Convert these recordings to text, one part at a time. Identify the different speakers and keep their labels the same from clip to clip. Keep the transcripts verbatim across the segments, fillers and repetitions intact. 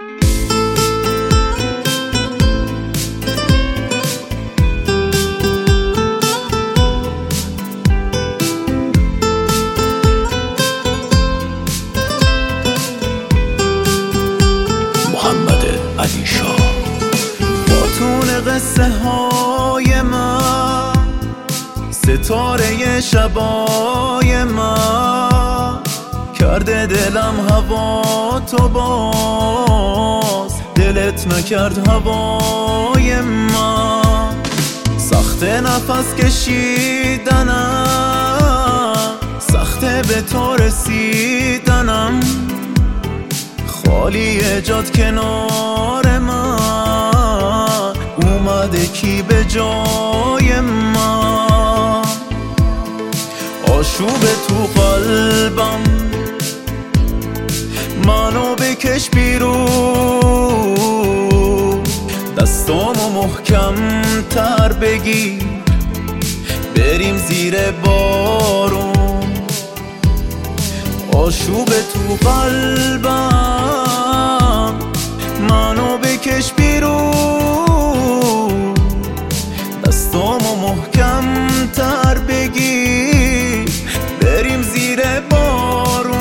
Speaker 1: قصه های من، ستاره شبای من، کرده دلم هوا تو باز دلت نکرد هوای من. سخت نفس کشیدنم، سخته به تو رسیدنم، خالی جات کنار من، اومده کی به جای من. آشوب تو قلبم منو بکش بیرون، دستامو محکم تر بگیر بریم زیر بارون. آشوب تو قلبم منو بکش بیرون، دستامو محکم تر بگیر بریم زیر بارون.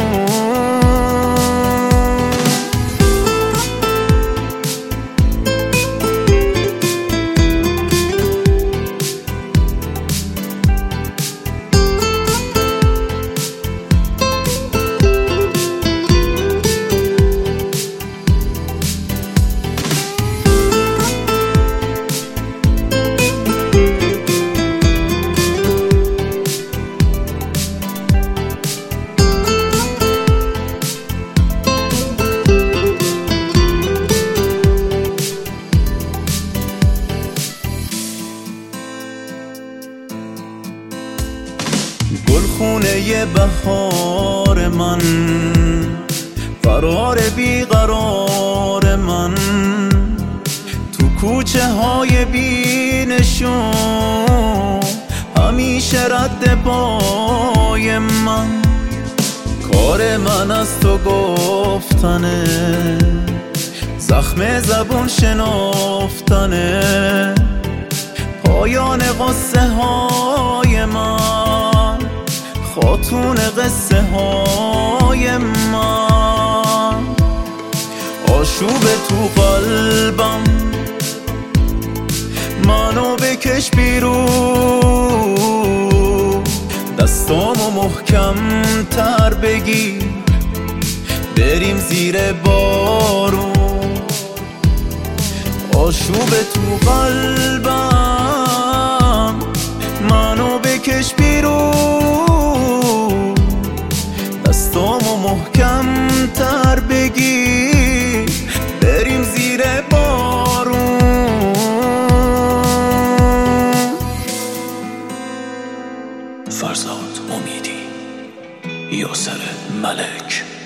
Speaker 1: گلخونه بهار من، قرار بیقرار من، تو کوچه های بینشون همیشه رد پای من. کار من از تو گفتنه، زخم زبون شنافتنه، پایان قصه های من، خاتون قصه های من. آشوب تو قلبم منو بکش بیرون، دستامو محکم تر بگیر بریم زیر بارون. آشوب تو قلبم منو بکش بیرون، دستامو محکم تر بگیر بریم زیر بارون.
Speaker 2: فرزاد امیدی، یاسر ملک.